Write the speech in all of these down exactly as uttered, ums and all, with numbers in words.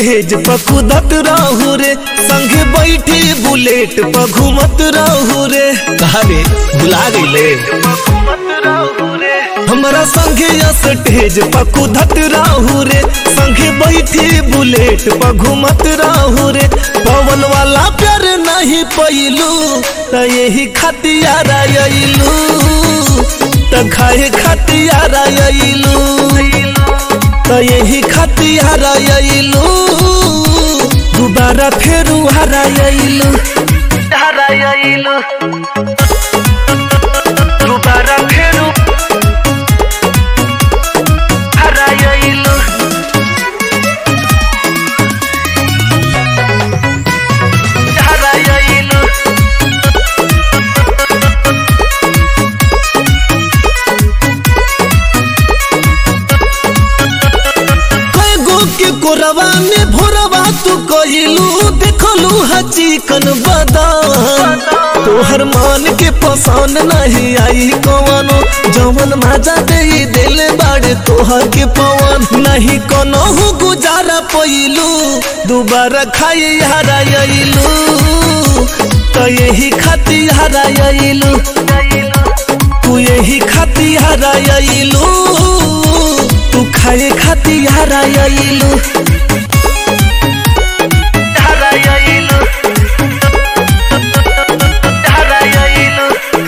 Stage पर कूदत रहू रे, संगे बैठी बुलेट पर घूमत रहू रे। कहा रे भुला गईले हमारा संगे स्टेज पर कूदत रहू रे, संगे बैठी बुलेट पर घूमत रहू रे। पवन वाला प्यार नहीं पैलू त यही खतियार आइलू, त खाए खतियार आइलू, त यही खतियार आइलू। दोबारा फेरू हरा आइलू, हरा आइलू, दोबारा फेरू हरा आइलू, हरा आइलू। कोरवा में भोरवा तू कहिलू, देखलू चिकन बदान। तोहर मान के पसंद नहीं आई कवनो, जवन मजा दे दिल बाड़े तोहर के पवन। नहीं कोनो गुजारा पैलू, दोबारा खाई हरा आइलू, तो यही खाती हरा आइलू, तू यही खाती हरा आइलू, तू खाए खाती हरा आइलू, हरा आइलू, हरा आइलू।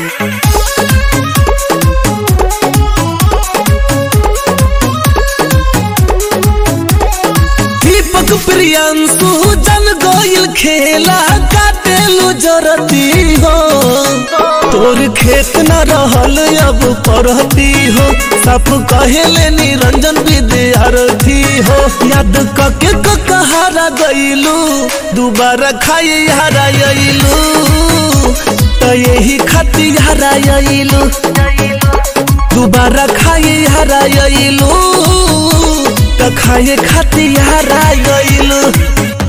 दीपक प्रियांशु जन गोयल खेला काटेलू जरती हो, तोर खेत न रहल अब परती हो। सब कहेले निरंजन विद्यार्थी हो, याद कके कहारा गईलू, दोबारा खाई हरा आइलू, तो यही खाती हरा आइलू, दोबारा खाई हरा आइलू, तो खाए खाती हरा आइलू।